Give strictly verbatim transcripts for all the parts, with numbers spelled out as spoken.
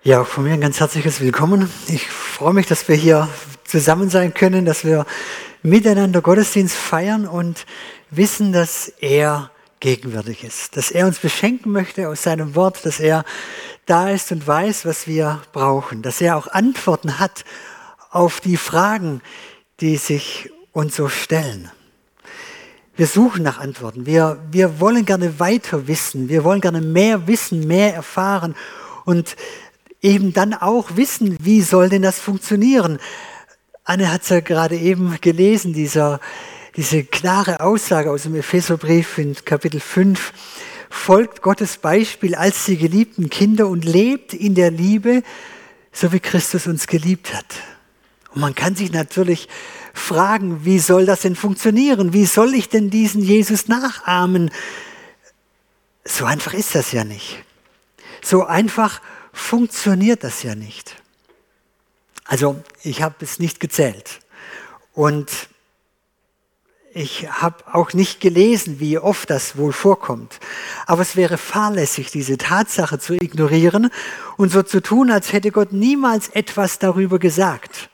Ja, auch von mir ein ganz herzliches Willkommen. Ich freue mich, dass wir hier zusammen sein können, dass wir miteinander Gottesdienst feiern und wissen, dass er gegenwärtig ist, dass er uns beschenken möchte aus seinem Wort, dass er da ist und weiß, was wir brauchen, dass er auch Antworten hat auf die Fragen, die sich uns so stellen. Wir suchen nach Antworten, wir, wir wollen gerne weiter wissen, wir wollen gerne mehr wissen, mehr erfahren und eben dann auch wissen, wie soll denn das funktionieren. Anne hat es ja gerade eben gelesen, dieser, diese klare Aussage aus dem Epheserbrief in Kapitel fünf. Folgt Gottes Beispiel als die geliebten Kinder und lebt in der Liebe, so wie Christus uns geliebt hat. Und man kann sich natürlich fragen, wie soll das denn funktionieren? Wie soll ich denn diesen Jesus nachahmen? So einfach ist das ja nicht. So einfach funktioniert das ja nicht. Also ich habe es nicht gezählt und ich habe auch nicht gelesen, wie oft das wohl vorkommt. Aber es wäre fahrlässig, diese Tatsache zu ignorieren und so zu tun, als hätte Gott niemals etwas darüber gesagt.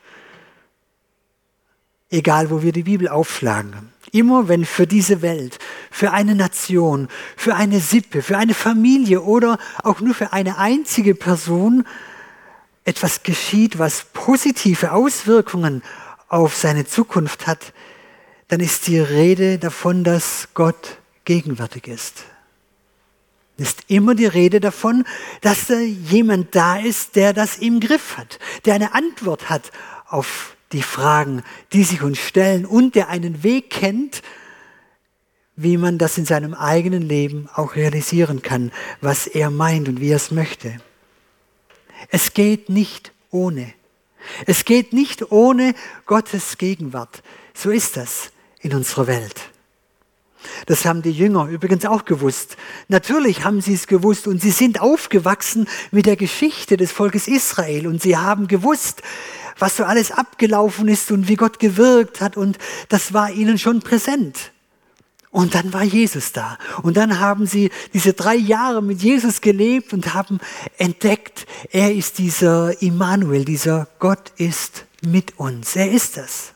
Egal, wo wir die Bibel aufschlagen. Immer wenn für diese Welt, für eine Nation, für eine Sippe, für eine Familie oder auch nur für eine einzige Person etwas geschieht, was positive Auswirkungen auf seine Zukunft hat, dann ist die Rede davon, dass Gott gegenwärtig ist. Es ist immer die Rede davon, dass da jemand da ist, der das im Griff hat, der eine Antwort hat auf die Fragen, die sich uns stellen und der einen Weg kennt, wie man das in seinem eigenen Leben auch realisieren kann, was er meint und wie er es möchte. Es geht nicht ohne. Es geht nicht ohne Gottes Gegenwart. So ist das in unserer Welt. Das haben die Jünger übrigens auch gewusst. Natürlich haben sie es gewusst und sie sind aufgewachsen mit der Geschichte des Volkes Israel und sie haben gewusst, was so alles abgelaufen ist und wie Gott gewirkt hat und das war ihnen schon präsent. Und dann war Jesus da und dann haben sie diese drei Jahre mit Jesus gelebt und haben entdeckt, er ist dieser Immanuel, dieser Gott ist mit uns, er ist das.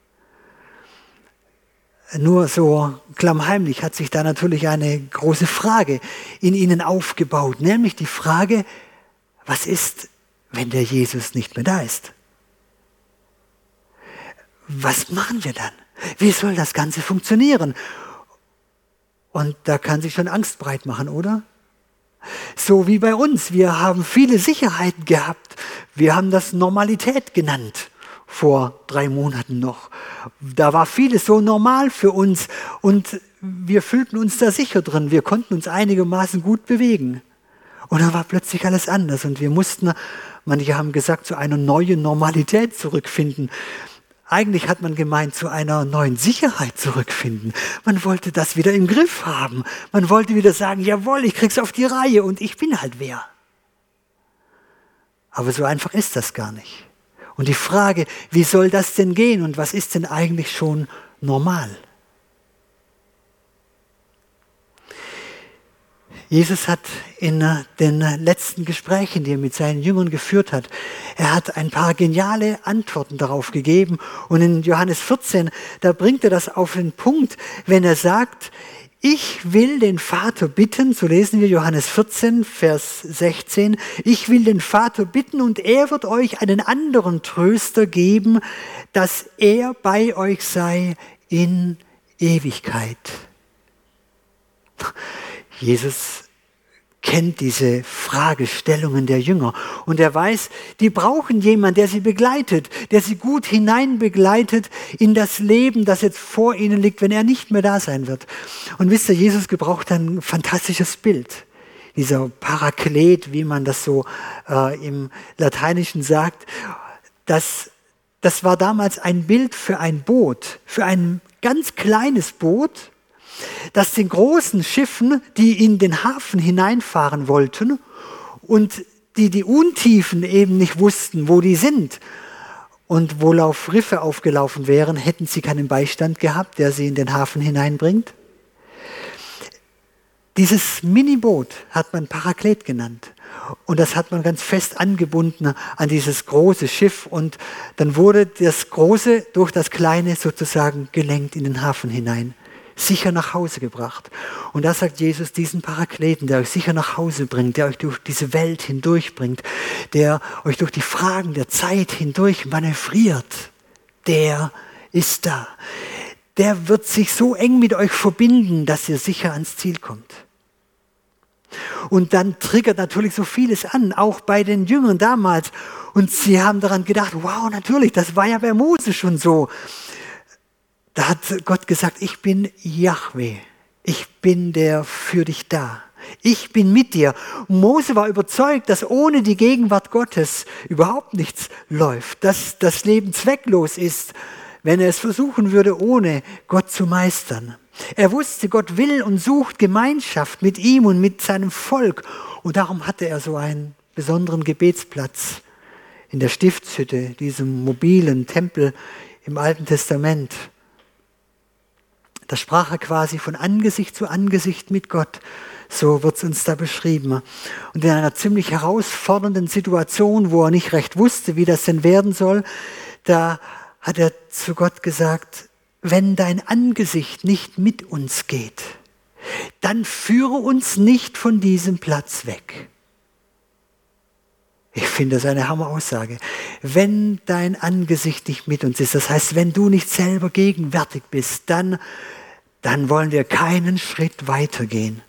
Nur so klammheimlich hat sich da natürlich eine große Frage in ihnen aufgebaut, nämlich die Frage, was ist, wenn der Jesus nicht mehr da ist? Was machen wir dann? Wie soll das Ganze funktionieren? Und da kann sich schon Angst breit machen, oder? So wie bei uns. Wir haben viele Sicherheiten gehabt. Wir haben das Normalität genannt vor drei Monaten noch. Da war vieles so normal für uns und wir fühlten uns da sicher drin. Wir konnten uns einigermaßen gut bewegen. Und dann war plötzlich alles anders und wir mussten, manche haben gesagt, zu einer neuen Normalität zurückfinden. Eigentlich hat man gemeint, zu einer neuen Sicherheit zurückfinden. Man wollte das wieder im Griff haben. Man wollte wieder sagen, jawohl, ich krieg's auf die Reihe und ich bin halt wer. Aber so einfach ist das gar nicht. Und die Frage, wie soll das denn gehen und was ist denn eigentlich schon normal? Jesus hat in den letzten Gesprächen, die er mit seinen Jüngern geführt hat, er hat ein paar geniale Antworten darauf gegeben. Und in Johannes vierzehn, da bringt er das auf den Punkt, wenn er sagt, ich will den Vater bitten, so lesen wir Johannes vierzehn, Vers sechzehn, ich will den Vater bitten und er wird euch einen anderen Tröster geben, dass er bei euch sei in Ewigkeit. Jesus kennt diese Fragestellungen der Jünger und er weiß, die brauchen jemanden, der sie begleitet, der sie gut hinein begleitet in das Leben, das jetzt vor ihnen liegt, wenn er nicht mehr da sein wird. Und wisst ihr, Jesus gebraucht ein fantastisches Bild. Dieser Paraklet, wie man das so äh, im Lateinischen sagt, das, das war damals ein Bild für ein Boot, für ein ganz kleines Boot, das den großen Schiffen, die in den Hafen hineinfahren wollten und die die Untiefen eben nicht wussten, wo die sind und wo auf Riffe aufgelaufen wären, hätten sie keinen Beistand gehabt, der sie in den Hafen hineinbringt. Dieses Miniboot hat man Paraklet genannt. Und das hat man ganz fest angebunden an dieses große Schiff. Und dann wurde das Große durch das Kleine sozusagen gelenkt in den Hafen hinein, sicher nach Hause gebracht. Und da sagt Jesus, diesen Parakleten, der euch sicher nach Hause bringt, der euch durch diese Welt hindurchbringt, der euch durch die Fragen der Zeit hindurch manövriert, der ist da. Der wird sich so eng mit euch verbinden, dass ihr sicher ans Ziel kommt. Und dann triggert natürlich so vieles an, auch bei den Jüngern damals. Und sie haben daran gedacht, wow, natürlich, das war ja bei Mose schon so. Da hat Gott gesagt, ich bin Jahwe, ich bin der für dich da. Ich bin mit dir. Mose war überzeugt, dass ohne die Gegenwart Gottes überhaupt nichts läuft, dass das Leben zwecklos ist, wenn er es versuchen würde, ohne Gott zu meistern. Er wusste, Gott will und sucht Gemeinschaft mit ihm und mit seinem Volk. Und darum hatte er so einen besonderen Gebetsplatz in der Stiftshütte, diesem mobilen Tempel im Alten Testament. Da sprach er quasi von Angesicht zu Angesicht mit Gott. So wird es uns da beschrieben. Und in einer ziemlich herausfordernden Situation, wo er nicht recht wusste, wie das denn werden soll, da hat er zu Gott gesagt, wenn dein Angesicht nicht mit uns geht, dann führe uns nicht von diesem Platz weg. Ich finde das eine Hammeraussage. Wenn dein Angesicht nicht mit uns ist, das heißt, wenn du nicht selber gegenwärtig bist, dann, dann wollen wir keinen Schritt weitergehen.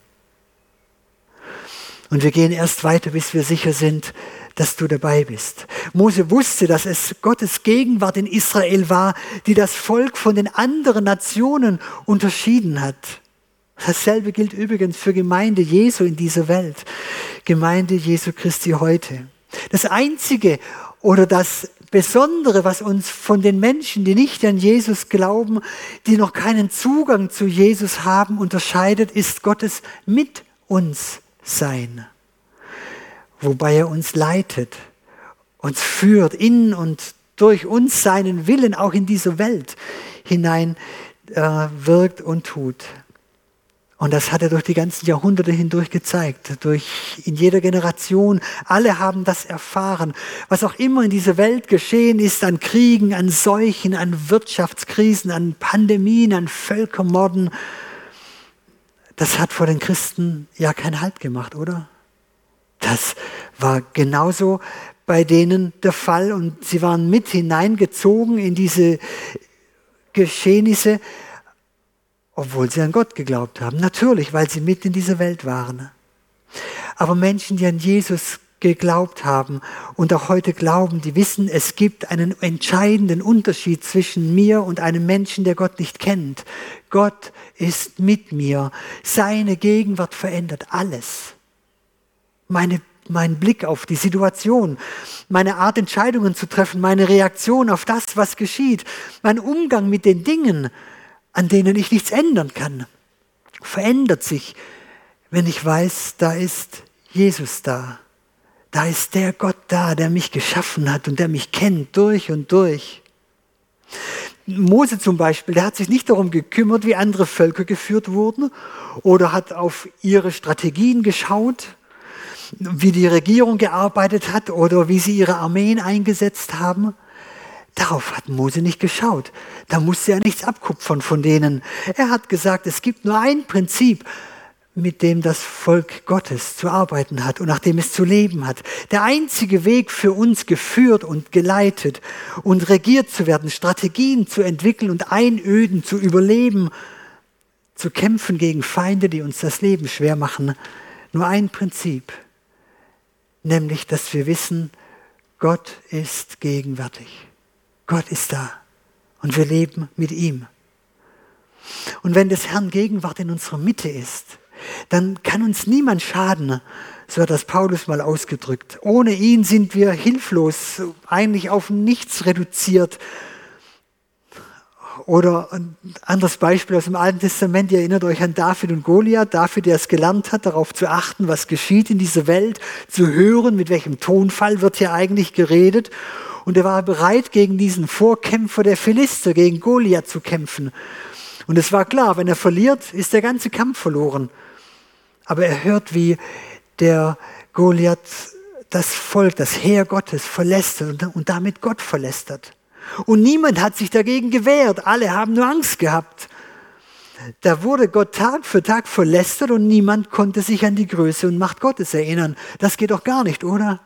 Und wir gehen erst weiter, bis wir sicher sind, dass du dabei bist. Mose wusste, dass es Gottes Gegenwart in Israel war, die das Volk von den anderen Nationen unterschieden hat. Dasselbe gilt übrigens für Gemeinde Jesu in dieser Welt, Gemeinde Jesu Christi heute. Das Einzige oder das Besondere, was uns von den Menschen, die nicht an Jesus glauben, die noch keinen Zugang zu Jesus haben, unterscheidet, ist Gottes mit uns Sein. Wobei er uns leitet, uns führt, in und durch uns seinen Willen auch in diese Welt hinein äh, wirkt und tut. Und das hat er durch die ganzen Jahrhunderte hindurch gezeigt, durch in jeder Generation. Alle haben das erfahren. Was auch immer in dieser Welt geschehen ist, an Kriegen, an Seuchen, an Wirtschaftskrisen, an Pandemien, an Völkermorden, das hat vor den Christen ja keinen Halt gemacht, oder? Das war genauso bei denen der Fall und sie waren mit hineingezogen in diese Geschehnisse, obwohl sie an Gott geglaubt haben. Natürlich, weil sie mit in dieser Welt waren. Aber Menschen, die an Jesus geglaubt haben und auch heute glauben, die wissen, es gibt einen entscheidenden Unterschied zwischen mir und einem Menschen, der Gott nicht kennt. Gott ist mit mir. Seine Gegenwart verändert alles. Meine, mein Blick auf die Situation, meine Art, Entscheidungen zu treffen, meine Reaktion auf das, was geschieht, mein Umgang mit den Dingen, an denen ich nichts ändern kann, verändert sich, wenn ich weiß, da ist Jesus da. Da ist der Gott da, der mich geschaffen hat und der mich kennt durch und durch. Mose zum Beispiel, der hat sich nicht darum gekümmert, wie andere Völker geführt wurden oder hat auf ihre Strategien geschaut, wie die Regierung gearbeitet hat oder wie sie ihre Armeen eingesetzt haben. Darauf hat Mose nicht geschaut. Da musste er nichts abkupfern von denen. Er hat gesagt, es gibt nur ein Prinzip, mit dem das Volk Gottes zu arbeiten hat und nach dem es zu leben hat. Der einzige Weg für uns geführt und geleitet und regiert zu werden, Strategien zu entwickeln und Einöden zu überleben, zu kämpfen gegen Feinde, die uns das Leben schwer machen. Nur ein Prinzip, nämlich, dass wir wissen, Gott ist gegenwärtig. Gott ist da und wir leben mit ihm. Und wenn des Herrn Gegenwart in unserer Mitte ist, dann kann uns niemand schaden, so hat das Paulus mal ausgedrückt. Ohne ihn sind wir hilflos, eigentlich auf nichts reduziert. Oder ein anderes Beispiel aus dem Alten Testament, ihr erinnert euch an David und Goliath. David, der es gelernt hat, darauf zu achten, was geschieht in dieser Welt, zu hören, mit welchem Tonfall wird hier eigentlich geredet. Und er war bereit, gegen diesen Vorkämpfer der Philister, gegen Goliath zu kämpfen. Und es war klar, wenn er verliert, ist der ganze Kampf verloren. Aber er hört, wie der Goliath das Volk, das Heer Gottes verlästert und damit Gott verlästert. Und niemand hat sich dagegen gewehrt. Alle haben nur Angst gehabt. Da wurde Gott Tag für Tag verlästert und niemand konnte sich an die Größe und Macht Gottes erinnern. Das geht doch gar nicht, oder?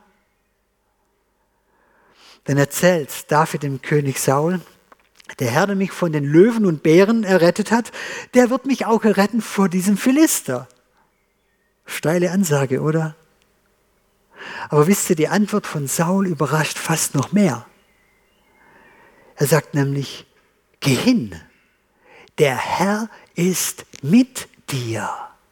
Dann erzählt David dem König Saul: Der Herr, der mich von den Löwen und Bären errettet hat, der wird mich auch erretten vor diesem Philister. Steile Ansage, oder? Aber wisst ihr, die Antwort von Saul überrascht fast noch mehr. Er sagt nämlich: Geh hin, der Herr ist mit dir.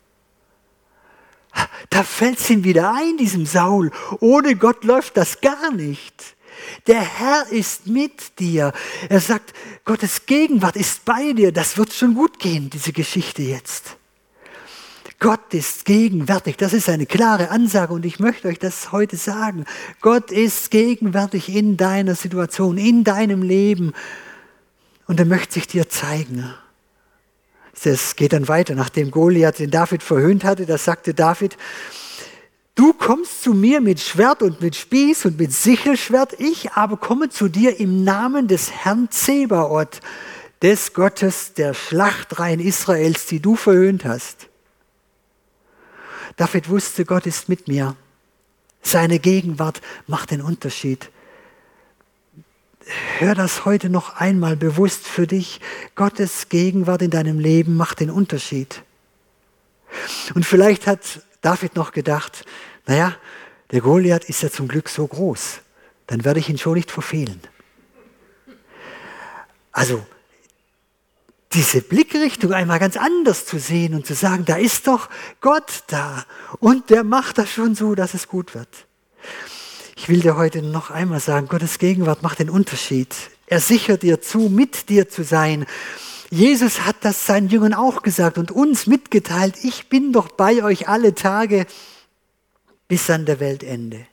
Da fällt es ihm wieder ein, diesem Saul. Ohne Gott läuft das gar nicht. Der Herr ist mit dir. Er sagt, Gottes Gegenwart ist bei dir. Das wird schon gut gehen, diese Geschichte jetzt. Gott ist gegenwärtig. Das ist eine klare Ansage und ich möchte euch das heute sagen. Gott ist gegenwärtig in deiner Situation, in deinem Leben und er möchte sich dir zeigen. Es geht dann weiter, nachdem Goliath den David verhöhnt hatte, da sagte David: Du kommst zu mir mit Schwert und mit Spieß und mit Sichelschwert, ich aber komme zu dir im Namen des Herrn Zebaoth, des Gottes der Schlachtreihen Israels, die du verhöhnt hast. David wusste, Gott ist mit mir. Seine Gegenwart macht den Unterschied. Hör das heute noch einmal bewusst für dich. Gottes Gegenwart in deinem Leben macht den Unterschied. Und vielleicht hat David noch gedacht, naja, der Goliath ist ja zum Glück so groß, dann werde ich ihn schon nicht verfehlen. Also diese Blickrichtung einmal ganz anders zu sehen und zu sagen, da ist doch Gott da und der macht das schon so, dass es gut wird. Ich will dir heute noch einmal sagen, Gottes Gegenwart macht den Unterschied. Er sichert dir zu, mit dir zu sein. Jesus hat das seinen Jüngern auch gesagt und uns mitgeteilt, ich bin doch bei euch alle Tage bis an der Weltende.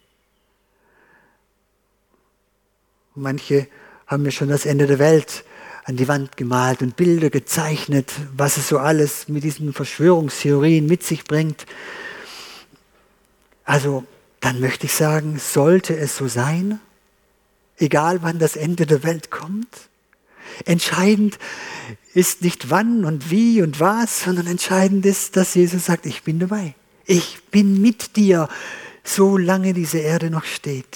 Manche haben mir schon das Ende der Welt an die Wand gemalt und Bilder gezeichnet, was es so alles mit diesen Verschwörungstheorien mit sich bringt. Also, dann möchte ich sagen, sollte es so sein, egal wann das Ende der Welt kommt. Entscheidend ist nicht wann und wie und was, sondern entscheidend ist, dass Jesus sagt, ich bin dabei. Ich bin mit dir, solange diese Erde noch steht.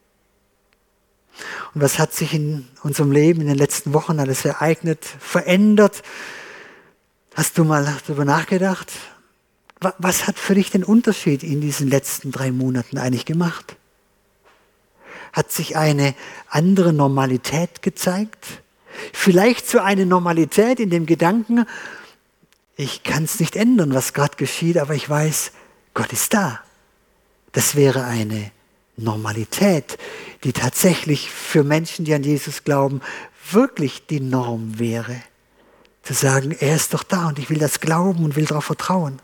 Und was hat sich in unserem Leben in den letzten Wochen alles ereignet, verändert? Hast du mal darüber nachgedacht? Was hat für dich den Unterschied in diesen letzten drei Monaten eigentlich gemacht? Hat sich eine andere Normalität gezeigt? Vielleicht so eine Normalität in dem Gedanken, ich kann es nicht ändern, was gerade geschieht, aber ich weiß, Gott ist da. Das wäre eine Normalität, die tatsächlich für Menschen, die an Jesus glauben, wirklich die Norm wäre. Zu sagen, er ist doch da und ich will das glauben und will darauf vertrauen.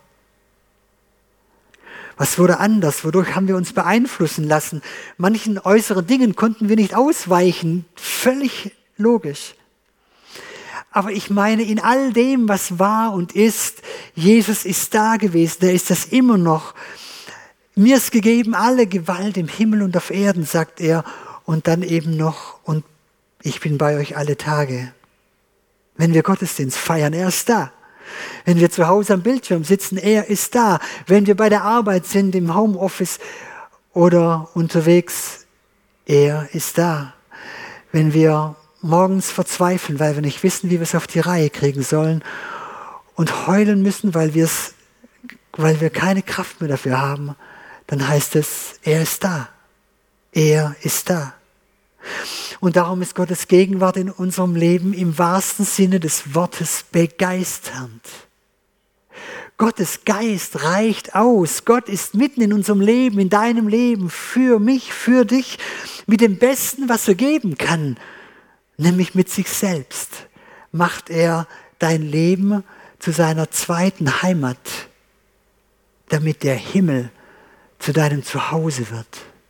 Was wurde anders? Wodurch haben wir uns beeinflussen lassen? Manchen äußeren Dingen konnten wir nicht ausweichen. Völlig logisch. Aber ich meine, in all dem, was war und ist, Jesus ist da gewesen. Er ist das immer noch. Mir ist gegeben alle Gewalt im Himmel und auf Erden, sagt er. Und dann eben noch, und ich bin bei euch alle Tage. Wenn wir Gottesdienst feiern, er ist da. Wenn wir zu Hause am Bildschirm sitzen, er ist da. Wenn wir bei der Arbeit sind, im Homeoffice oder unterwegs, er ist da. Wenn wir morgens verzweifeln, weil wir nicht wissen, wie wir es auf die Reihe kriegen sollen und heulen müssen, weil wir es, weil wir keine Kraft mehr dafür haben, dann heißt es, er ist da. Er ist da. Und darum ist Gottes Gegenwart in unserem Leben im wahrsten Sinne des Wortes begeisternd. Gottes Geist reicht aus. Gott ist mitten in unserem Leben, in deinem Leben, für mich, für dich, mit dem Besten, was er geben kann, nämlich mit sich selbst, macht er dein Leben zu seiner zweiten Heimat, damit der Himmel zu deinem Zuhause wird.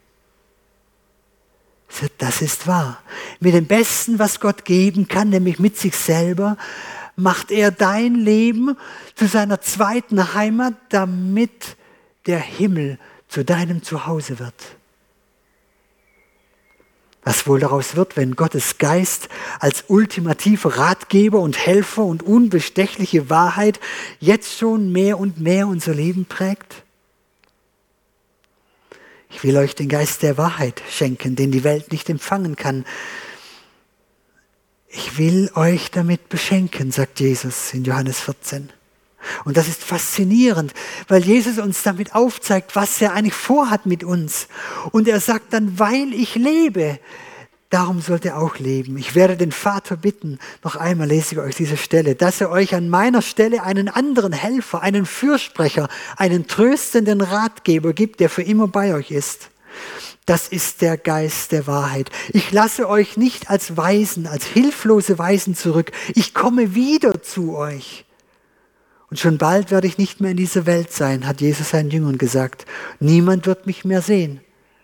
Das ist wahr. Mit dem Besten, was Gott geben kann, nämlich mit sich selber, macht er dein Leben zu seiner zweiten Heimat, damit der Himmel zu deinem Zuhause wird. Was wohl daraus wird, wenn Gottes Geist als ultimativer Ratgeber und Helfer und unbestechliche Wahrheit jetzt schon mehr und mehr unser Leben prägt? Ich will euch den Geist der Wahrheit schenken, den die Welt nicht empfangen kann. Ich will euch damit beschenken, sagt Jesus in Johannes vierzehn. Und das ist faszinierend, weil Jesus uns damit aufzeigt, was er eigentlich vorhat mit uns. Und er sagt dann, weil ich lebe, darum sollt ihr auch leben. Ich werde den Vater bitten, noch einmal lese ich euch diese Stelle, dass er euch an meiner Stelle einen anderen Helfer, einen Fürsprecher, einen tröstenden Ratgeber gibt, der für immer bei euch ist. Das ist der Geist der Wahrheit. Ich lasse euch nicht als Waisen, als hilflose Waisen zurück. Ich komme wieder zu euch. Und schon bald werde ich nicht mehr in dieser Welt sein, hat Jesus seinen Jüngern gesagt. Niemand wird mich mehr sehen.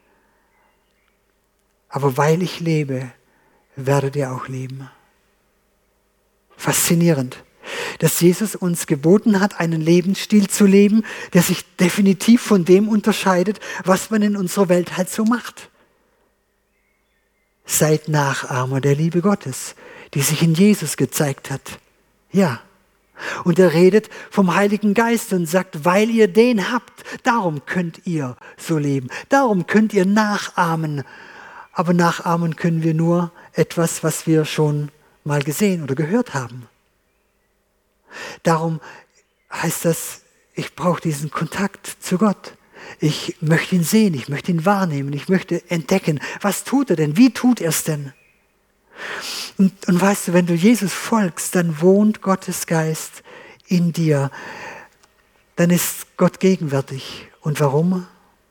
Aber weil ich lebe, werdet ihr auch leben. Faszinierend, dass Jesus uns geboten hat, einen Lebensstil zu leben, der sich definitiv von dem unterscheidet, was man in unserer Welt halt so macht. Seid Nachahmer der Liebe Gottes, die sich in Jesus gezeigt hat. Ja. Und er redet vom Heiligen Geist und sagt, weil ihr den habt, darum könnt ihr so leben. Darum könnt ihr nachahmen. Aber nachahmen können wir nur etwas, was wir schon mal gesehen oder gehört haben. Darum heißt das, ich brauche diesen Kontakt zu Gott. Ich möchte ihn sehen, ich möchte ihn wahrnehmen, ich möchte entdecken, was tut er denn, wie tut er es denn? Und, und weißt du, wenn du Jesus folgst, dann wohnt Gottes Geist in dir. Dann ist Gott gegenwärtig. Und warum?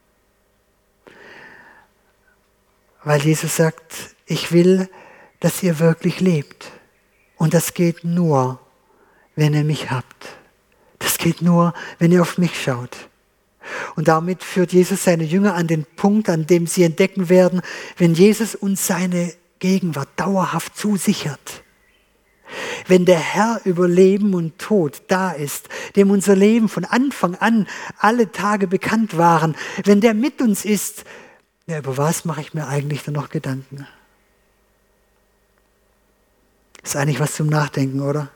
Weil Jesus sagt, ich will, dass ihr wirklich lebt. Und das geht nur, wenn ihr mich habt. Das geht nur, wenn ihr auf mich schaut. Und damit führt Jesus seine Jünger an den Punkt, an dem sie entdecken werden, wenn Jesus uns seine Gegenwart dauerhaft zusichert. Wenn der Herr über Leben und Tod da ist, dem unser Leben von Anfang an alle Tage bekannt waren, wenn der mit uns ist, ja, über was mache ich mir eigentlich dann noch Gedanken? Ist eigentlich was zum Nachdenken, oder?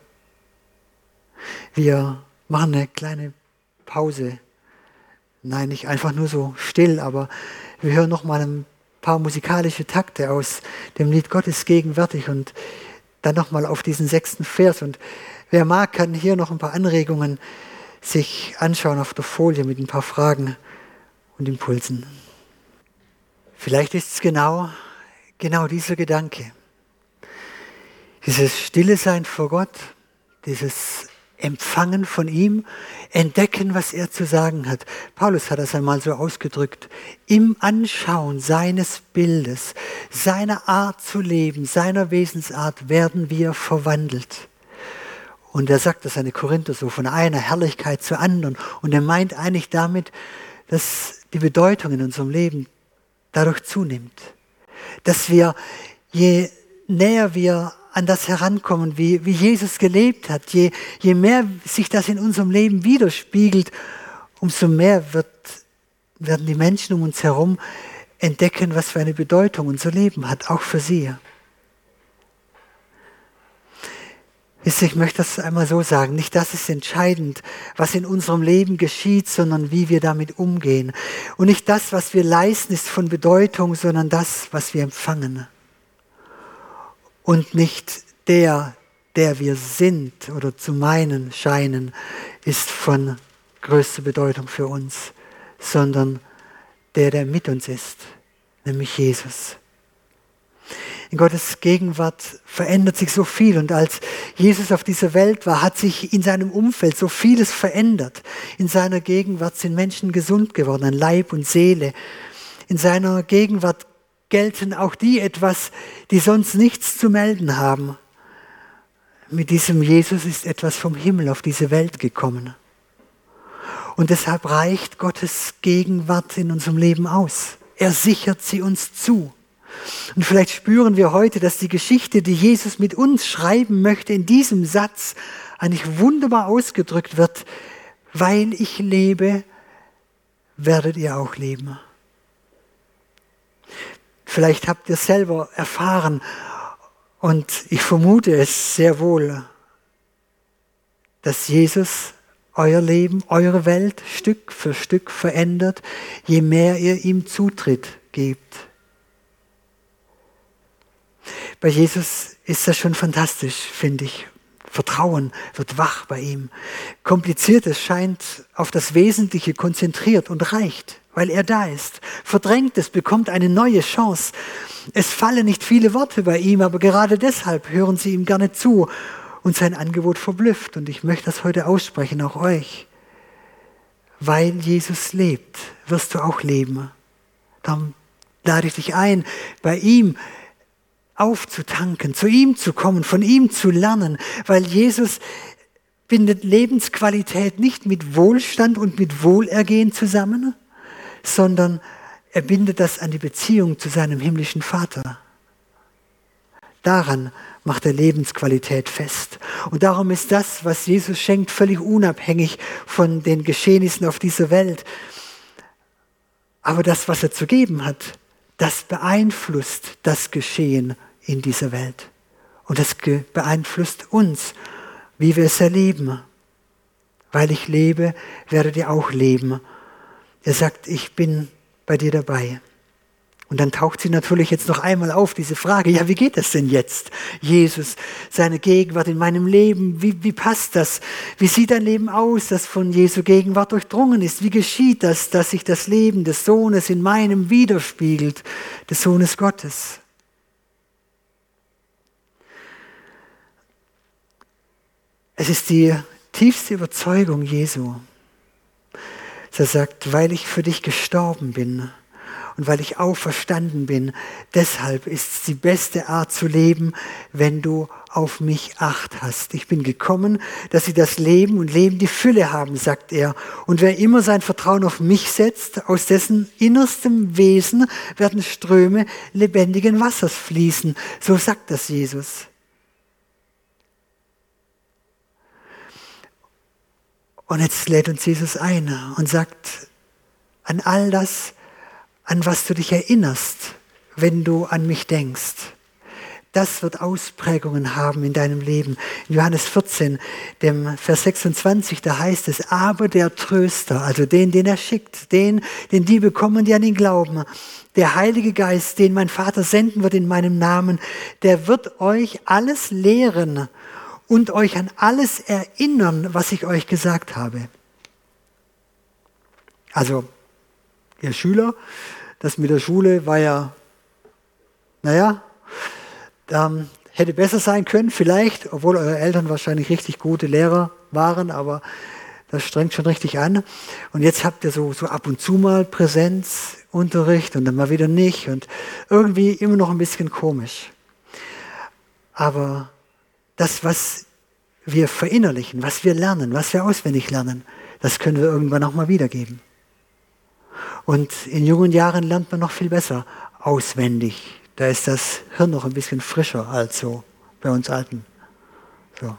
Wir machen eine kleine Pause. Nein, nicht einfach nur so still, aber wir hören noch mal ein paar musikalische Takte aus dem Lied Gott ist gegenwärtig und dann nochmal auf diesen sechsten Vers. Und wer mag, kann hier noch ein paar Anregungen sich anschauen auf der Folie mit ein paar Fragen und Impulsen. Vielleicht ist es genau, genau dieser Gedanke. Dieses Stille Sein vor Gott, dieses Empfangen von ihm, entdecken, was er zu sagen hat. Paulus hat das einmal so ausgedrückt. Im Anschauen seines Bildes, seiner Art zu leben, seiner Wesensart werden wir verwandelt. Und er sagt das an die Korinther so, von einer Herrlichkeit zur anderen. Und er meint eigentlich damit, dass die Bedeutung in unserem Leben dadurch zunimmt. Dass wir, je näher wir an das herankommen, wie, wie Jesus gelebt hat, je, je mehr sich das in unserem Leben widerspiegelt, umso mehr wird, werden die Menschen um uns herum entdecken, was für eine Bedeutung unser Leben hat, auch für sie. Ich möchte das einmal so sagen, nicht das ist entscheidend, was in unserem Leben geschieht, sondern wie wir damit umgehen. Und nicht das, was wir leisten, ist von Bedeutung, sondern das, was wir empfangen. Und nicht der, der wir sind oder zu meinen scheinen, ist von größter Bedeutung für uns, sondern der, der mit uns ist, nämlich Jesus. In Gottes Gegenwart verändert sich so viel und als Jesus auf dieser Welt war, hat sich in seinem Umfeld so vieles verändert. In seiner Gegenwart sind Menschen gesund geworden, an Leib und Seele. In seiner Gegenwart gelten auch die etwas, die sonst nichts zu melden haben. Mit diesem Jesus ist etwas vom Himmel auf diese Welt gekommen. Und deshalb reicht Gottes Gegenwart in unserem Leben aus. Er sichert sie uns zu. Und vielleicht spüren wir heute, dass die Geschichte, die Jesus mit uns schreiben möchte, in diesem Satz eigentlich wunderbar ausgedrückt wird, weil ich lebe, werdet ihr auch leben. Vielleicht habt ihr selber erfahren, und ich vermute es sehr wohl, dass Jesus euer Leben, eure Welt Stück für Stück verändert, je mehr ihr ihm Zutritt gebt. Bei Jesus ist das schon fantastisch, finde ich. Vertrauen wird wach bei ihm. Kompliziertes scheint auf das Wesentliche konzentriert und reicht, weil er da ist. Verdrängtes bekommt eine neue Chance. Es fallen nicht viele Worte bei ihm, aber gerade deshalb hören sie ihm gerne zu. Und sein Angebot verblüfft. Und ich möchte das heute aussprechen, auch euch. Weil Jesus lebt, wirst du auch leben. Darum lade ich dich ein, bei ihm aufzutanken, zu ihm zu kommen, von ihm zu lernen, weil Jesus bindet Lebensqualität nicht mit Wohlstand und mit Wohlergehen zusammen, sondern er bindet das an die Beziehung zu seinem himmlischen Vater. Daran macht er Lebensqualität fest. Und darum ist das, was Jesus schenkt, völlig unabhängig von den Geschehnissen auf dieser Welt. Aber das, was er zu geben hat, das beeinflusst das Geschehen in dieser Welt. Und das beeinflusst uns, wie wir es erleben. Weil ich lebe, werdet ihr auch leben. Er sagt, ich bin bei dir dabei. Und dann taucht sie natürlich jetzt noch einmal auf, diese Frage, ja, wie geht das denn jetzt? Jesus, seine Gegenwart in meinem Leben, wie, wie passt das? Wie sieht ein Leben aus, das von Jesu Gegenwart durchdrungen ist? Wie geschieht das, dass sich das Leben des Sohnes in meinem widerspiegelt, des Sohnes Gottes? Es ist die tiefste Überzeugung Jesu. Er sagt, weil ich für dich gestorben bin, und weil ich auferstanden bin, deshalb ist es die beste Art zu leben, wenn du auf mich Acht hast. Ich bin gekommen, dass sie das Leben und Leben die Fülle haben, sagt er. Und wer immer sein Vertrauen auf mich setzt, aus dessen innerstem Wesen werden Ströme lebendigen Wassers fließen. So sagt das Jesus. Und jetzt lädt uns Jesus ein und sagt, an all das, an was du dich erinnerst, wenn du an mich denkst. Das wird Ausprägungen haben in deinem Leben. In Johannes vierzehn, dem Vers sechsundzwanzig, da heißt es, aber der Tröster, also den, den er schickt, den, den die bekommen, die an ihn glauben, der Heilige Geist, den mein Vater senden wird in meinem Namen, der wird euch alles lehren und euch an alles erinnern, was ich euch gesagt habe. Also, ihr Schüler, das mit der Schule war ja, naja, ähm, hätte besser sein können, vielleicht, obwohl eure Eltern wahrscheinlich richtig gute Lehrer waren, aber das strengt schon richtig an. Und jetzt habt ihr so, so ab und zu mal Präsenzunterricht und dann mal wieder nicht und irgendwie immer noch ein bisschen komisch. Aber das, was wir verinnerlichen, was wir lernen, was wir auswendig lernen, das können wir irgendwann auch mal wiedergeben. Und in jungen Jahren lernt man noch viel besser auswendig. Da ist das Hirn noch ein bisschen frischer als so bei uns Alten. So.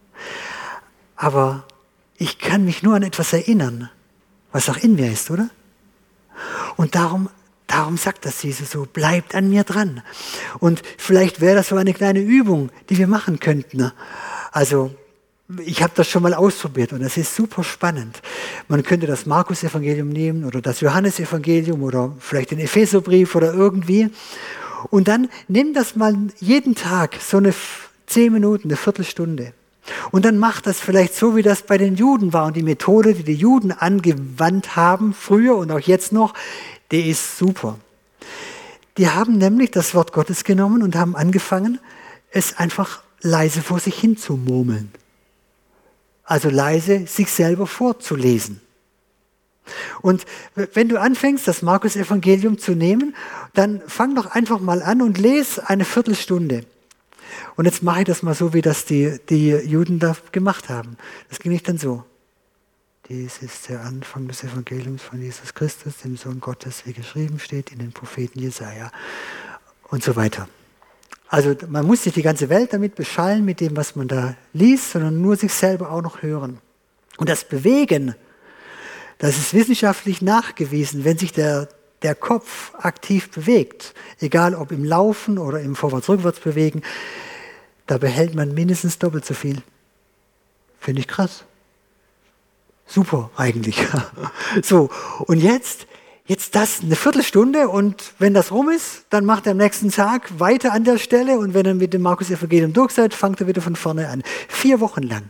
Aber ich kann mich nur an etwas erinnern, was auch in mir ist, oder? Und darum, darum sagt das Jesus so, bleibt an mir dran. Und vielleicht wäre das so eine kleine Übung, die wir machen könnten. Also, ich habe das schon mal ausprobiert und das ist super spannend. Man könnte das Markus-Evangelium nehmen oder das Johannes-Evangelium oder vielleicht den Epheserbrief oder irgendwie. Und dann nimm das mal jeden Tag, so eine zehn Minuten, eine Viertelstunde. Und dann mach das vielleicht so, wie das bei den Juden war. Und die Methode, die die Juden angewandt haben, früher und auch jetzt noch, die ist super. Die haben nämlich das Wort Gottes genommen und haben angefangen, es einfach leise vor sich hin zu murmeln. Also leise sich selber vorzulesen. Und wenn du anfängst, das Markus-Evangelium zu nehmen, dann fang doch einfach mal an und lese eine Viertelstunde. Und jetzt mache ich das mal so, wie das die, die Juden da gemacht haben. Das ging nicht dann so. Dies ist der Anfang des Evangeliums von Jesus Christus, dem Sohn Gottes, wie geschrieben steht in den Propheten Jesaja und so weiter. Also man muss nicht die ganze Welt damit beschallen, mit dem, was man da liest, sondern nur sich selber auch noch hören. Und das Bewegen, Das ist wissenschaftlich nachgewiesen, wenn sich der, der Kopf aktiv bewegt, egal ob im Laufen oder im Vorwärts-Rückwärts-Bewegen, da behält man mindestens doppelt so viel. Finde ich krass. Super eigentlich. So, und jetzt, jetzt das eine Viertelstunde und wenn das rum ist, dann macht er am nächsten Tag weiter an der Stelle und wenn er mit dem Markus-Evangelium durch seid, fängt er wieder von vorne an. Vier Wochen lang.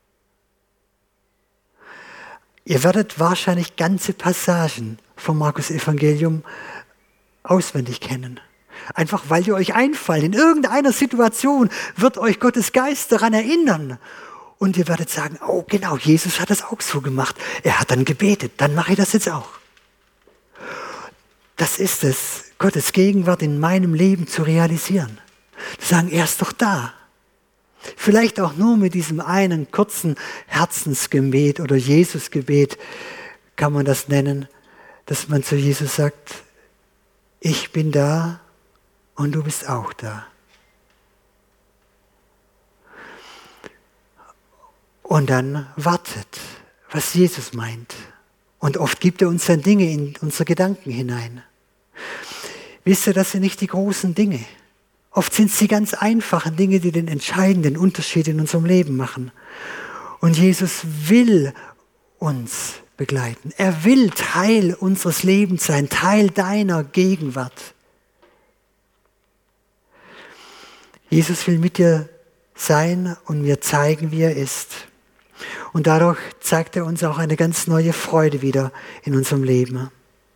Ihr werdet wahrscheinlich ganze Passagen vom Markus-Evangelium auswendig kennen. Einfach weil die euch einfallen. In irgendeiner Situation wird euch Gottes Geist daran erinnern. Und ihr werdet sagen, oh genau, Jesus hat das auch so gemacht. Er hat dann gebetet, dann mache ich das jetzt auch. Das ist es, Gottes Gegenwart in meinem Leben zu realisieren. Zu sagen, er ist doch da. Vielleicht auch nur mit diesem einen kurzen Herzensgebet oder Jesusgebet kann man das nennen, dass man zu Jesus sagt, ich bin da und du bist auch da. Und dann wartet, was Jesus meint. Und oft gibt er uns dann Dinge in unsere Gedanken hinein. Wisst ihr, das sind nicht die großen Dinge. Oft sind es die ganz einfachen Dinge, die den entscheidenden Unterschied in unserem Leben machen. Und Jesus will uns begleiten. Er will Teil unseres Lebens sein, Teil deiner Gegenwart. Jesus will mit dir sein und mir zeigen, wie er ist. Und dadurch zeigt er uns auch eine ganz neue Freude wieder in unserem Leben.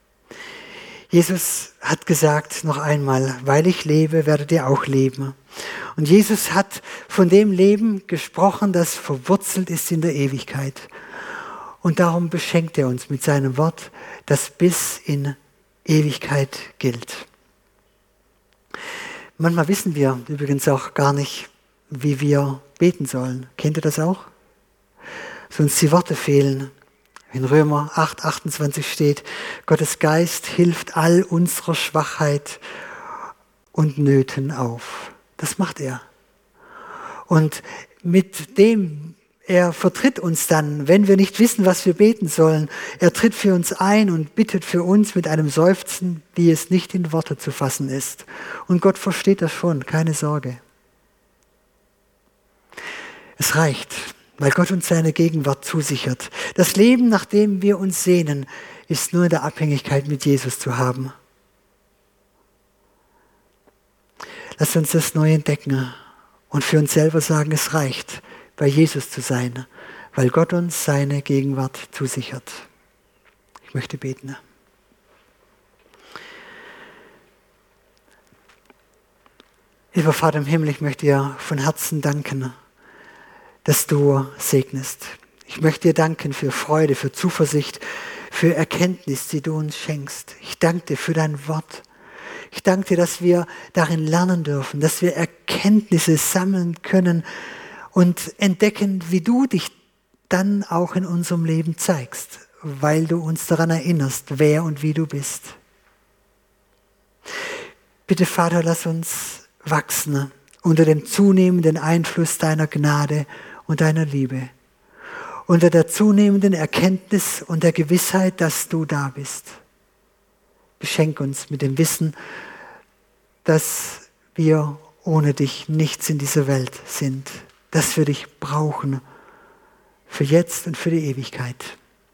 Jesus hat gesagt noch einmal, weil ich lebe, werdet ihr auch leben. Und Jesus hat von dem Leben gesprochen, das verwurzelt ist in der Ewigkeit. Und darum beschenkt er uns mit seinem Wort, das bis in Ewigkeit gilt. Manchmal wissen wir übrigens auch gar nicht, wie wir beten sollen. Kennt ihr das auch? So uns die Worte fehlen. In Römer acht, achtundzwanzig steht, Gottes Geist hilft all unserer Schwachheit und Nöten auf. Das macht er. Und mit dem, er vertritt uns dann, wenn wir nicht wissen, was wir beten sollen. Er tritt für uns ein und bittet für uns mit einem Seufzen, wie es nicht in Worte zu fassen ist. Und Gott versteht das schon, keine Sorge. Es reicht, weil Gott uns seine Gegenwart zusichert. Das Leben, nach dem wir uns sehnen, ist nur in der Abhängigkeit mit Jesus zu haben. Lass uns das neu entdecken und für uns selber sagen, es reicht, bei Jesus zu sein, weil Gott uns seine Gegenwart zusichert. Ich möchte beten. Lieber Vater im Himmel, ich möchte dir von Herzen danken, dass du segnest. Ich möchte dir danken für Freude, für Zuversicht, für Erkenntnis, die du uns schenkst. Ich danke dir für dein Wort. Ich danke dir, dass wir darin lernen dürfen, dass wir Erkenntnisse sammeln können und entdecken, wie du dich dann auch in unserem Leben zeigst, weil du uns daran erinnerst, wer und wie du bist. Bitte, Vater, lass uns wachsen unter dem zunehmenden Einfluss deiner Gnade und deiner Liebe, unter der zunehmenden Erkenntnis und der Gewissheit, dass du da bist. Beschenk uns mit dem Wissen, dass wir ohne dich nichts in dieser Welt sind, dass wir dich brauchen für jetzt und für die Ewigkeit.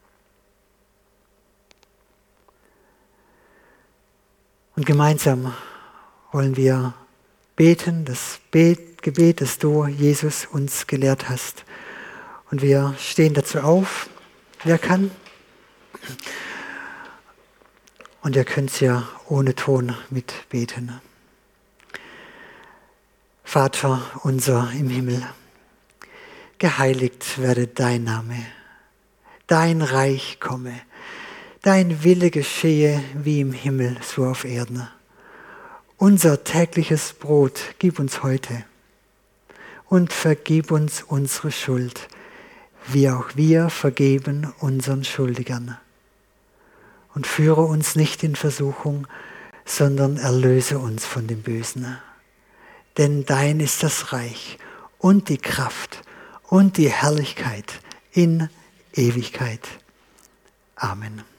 Und gemeinsam wollen wir beten, das Gebet, das du, Jesus, uns gelehrt hast. Und wir stehen dazu auf. Wer kann? Und ihr könnt es ja ohne Ton mitbeten. Vater unser im Himmel, geheiligt werde dein Name, dein Reich komme, dein Wille geschehe wie im Himmel, so auf Erden. Unser tägliches Brot gib uns heute und vergib uns unsere Schuld, wie auch wir vergeben unseren Schuldigern. Und führe uns nicht in Versuchung, sondern erlöse uns von dem Bösen. Denn dein ist das Reich und die Kraft und die Herrlichkeit in Ewigkeit. Amen.